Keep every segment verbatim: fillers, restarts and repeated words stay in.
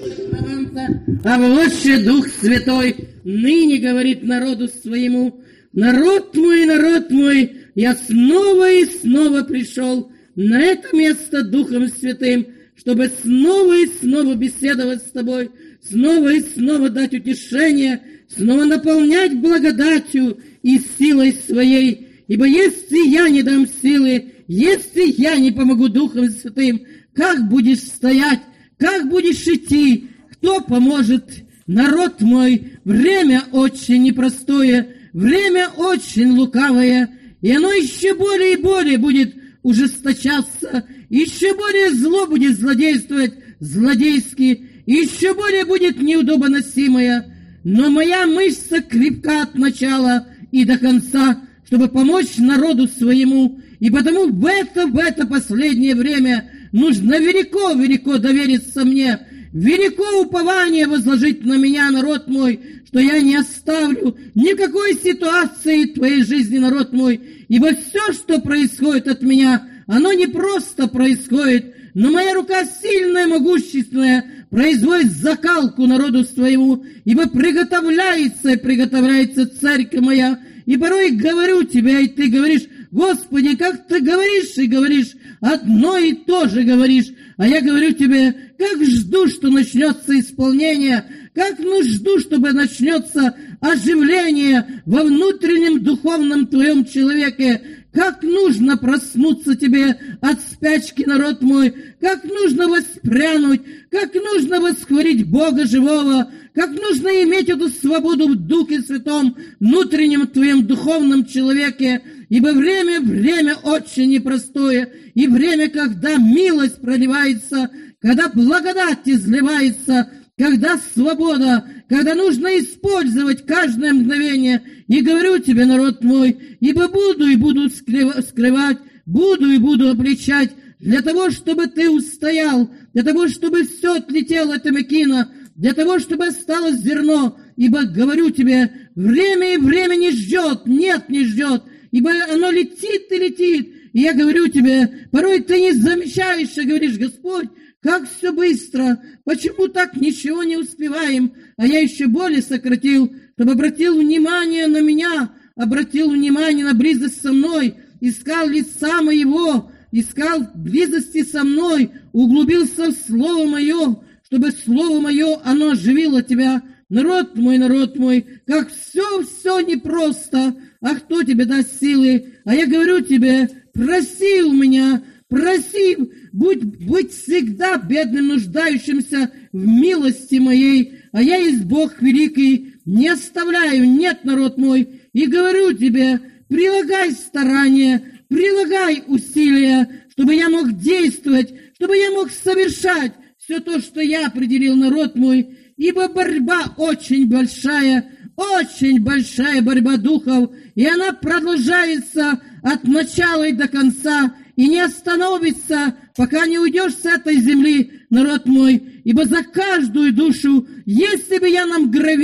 А вообще Дух Святой ныне говорит народу своему: народ мой, народ мой, я снова и снова пришел на это место Духом Святым, чтобы снова и снова беседовать с тобой, снова и снова дать утешение, снова наполнять благодатью и силой своей. Ибо если я не дам силы, если я не помогу Духом Святым, как будешь стоять, как будешь идти, кто поможет? Народ мой, время очень непростое, время очень лукавое, и оно еще более и более будет ужесточаться, еще более зло будет злодействовать злодейски, еще более будет неудобоносимое. Но моя мышца крепка от начала и до конца, чтобы помочь народу своему, и потому в это, в это последнее время нужно велико-велико довериться мне, велико упование возложить на меня, народ мой, что я не оставлю никакой ситуации твоей жизни, народ мой, ибо все, что происходит от меня, оно не просто происходит, но моя рука сильная, могущественная, производит закалку народу своему, ибо приготовляется и приготовляется церковь моя, и порой говорю тебе, и ты говоришь: Господи, как ты говоришь и говоришь, одно и то же говоришь, а я говорю тебе, как жду, что начнется исполнение, как ну жду, чтобы начнется оживление во внутреннем духовном твоем человеке, как нужно проснуться тебе от спячки, народ мой, как нужно воспрянуть, как нужно восхвалить Бога живого, как нужно иметь эту свободу в Духе Святом, внутреннем твоем духовном человеке, ибо время, время очень непростое, и время, когда милость проливается, когда благодать изливается, когда свобода, когда нужно использовать каждое мгновение. И говорю тебе, народ мой, ибо буду и буду скрывать, буду и буду обличать, для того, чтобы ты устоял, для того, чтобы все отлетело от Амекина, для того, чтобы осталось зерно. Ибо говорю тебе, время и время не ждет, нет, не ждет, ибо оно летит и летит. И я говорю тебе, порой ты не замечаешь и говоришь: Господь, как все быстро, почему так ничего не успеваем? А я еще более сократил, чтобы обратил внимание на меня, обратил внимание на близость со мной, искал лица моего, искал близости со мной, углубился в Слово Мое, чтобы Слово Мое, оно оживило тебя. Народ мой, народ мой, как все-все непросто, а кто тебе даст силы? А я говорю тебе, проси у меня, проси, будь, будь всегда бедным, нуждающимся в милости моей, а я есть Бог великий, не оставляю, нет, народ мой, и говорю тебе, прилагай старания, прилагай усилия, чтобы я мог действовать, чтобы я мог совершать все то, что я определил, народ мой, ибо борьба очень большая, очень большая борьба духов, и она продолжается от начала и до конца, и не остановится, пока не уйдешь с этой земли, народ мой, ибо за каждую душу, если бы я на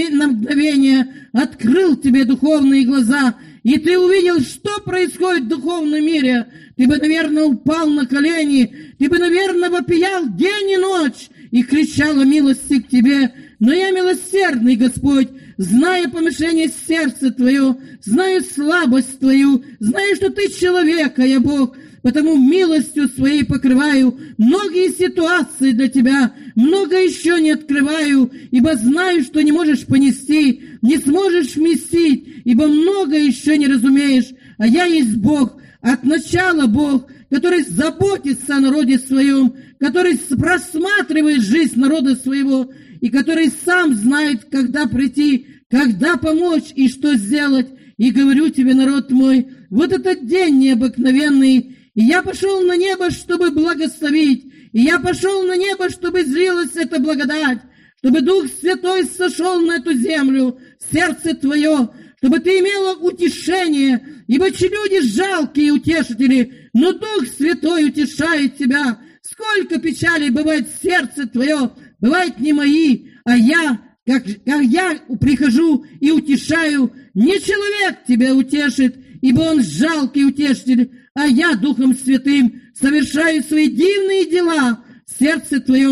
мгновение открыл тебе духовные глаза, и ты увидел, что происходит в духовном мире, ты бы, наверное, упал на колени, ты бы, наверное, вопиял день и ночь и кричал о милости к тебе. Но я милосердный, Господь, зная помешание сердца твое, знаю слабость твою, знаю, что ты человек, а я Бог, потому милостью своей покрываю многие ситуации для тебя, много еще не открываю, ибо знаю, что не можешь понести, не сможешь вместить, ибо много еще не разумеешь, а я есть Бог, от начала Бог, который заботится о народе своем, который просматривает жизнь народа своего, и который сам знает, когда прийти, когда помочь и что сделать. И говорю тебе, народ мой, вот этот день необыкновенный, и я пошел на небо, чтобы благословить, и я пошел на небо, чтобы злилась эта благодать, чтобы Дух Святой сошел на эту землю, сердце твое, чтобы ты имела утешение, ибо люди жалкие утешители, но Дух Святой утешает тебя. Сколько печалей бывает в сердце твое, бывает не мои, а я, как, как я прихожу и утешаю, не человек тебя утешит, ибо он жалкий утешитель, а я Духом Святым совершаю свои дивные дела в сердце твоем,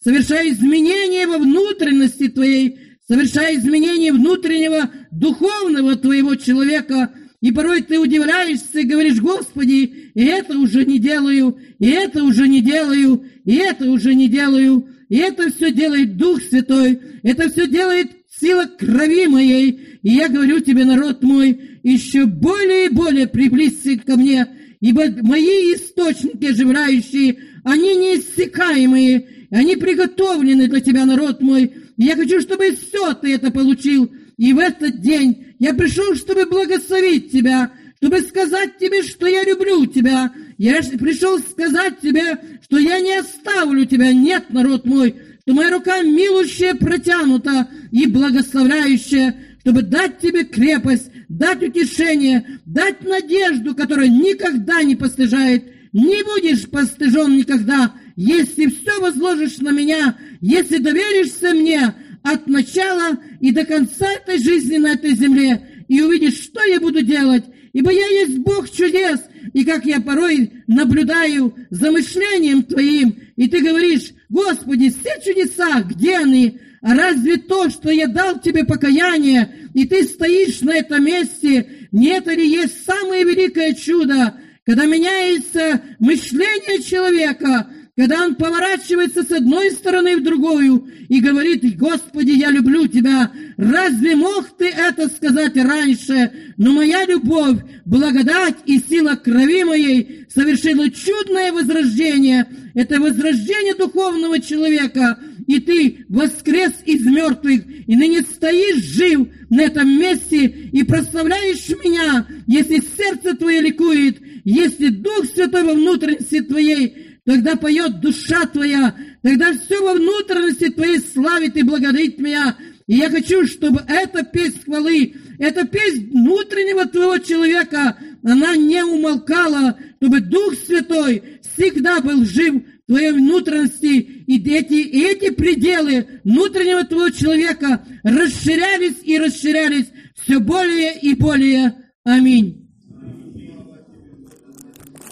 совершай изменения во внутренности твоей, совершай изменения внутреннего духовного твоего человека. И порой ты удивляешься и говоришь: Господи, и это уже не делаю, и это уже не делаю, и это уже не делаю. И это все делает Дух Святой, это все делает сила крови моей. И я говорю тебе, народ мой, еще более и более приблизься ко мне, ибо мои источники оживляющие, они неиссякаемые, они приготовлены для тебя, народ мой. И я хочу, чтобы все ты это получил. И в этот день я пришел, чтобы благословить тебя, чтобы сказать тебе, что я люблю тебя. Я пришел сказать тебе, что я не оставлю тебя. Нет, народ мой, что моя рука милующая протянута и благословляющая, чтобы дать тебе крепость, дать утешение, дать надежду, которая никогда не постыжает. Не будешь постыжен никогда, если все возложишь на меня, если доверишься мне от начала и до конца этой жизни на этой земле, и увидишь, что я буду делать. Ибо я есть Бог чудес, и как я порой наблюдаю за мышлением Твоим, и Ты говоришь: Господи, все чудеса, где они? А разве то, что я дал Тебе покаяние, и Ты стоишь на этом месте, не это ли есть самое великое чудо, когда меняется мышление человека, когда он поворачивается с одной стороны в другую и говорит: Господи, я люблю Тебя. Разве мог Ты это сказать раньше? Но моя любовь, благодать и сила крови моей совершила чудное возрождение. Это возрождение духовного человека. И Ты воскрес из мертвых, и ныне стоишь жив на этом месте и прославляешь меня, если сердце Твое ликует, если Дух Святой во внутренности Твоей. Тогда поет душа твоя, тогда все во внутренности твоей славит и благодарит меня. И я хочу, чтобы эта песнь хвалы, эта песнь внутреннего твоего человека, она не умолкала, чтобы Дух Святой всегда был жив в твоей внутренности. И эти, и эти пределы внутреннего твоего человека расширялись и расширялись все более и более. Аминь.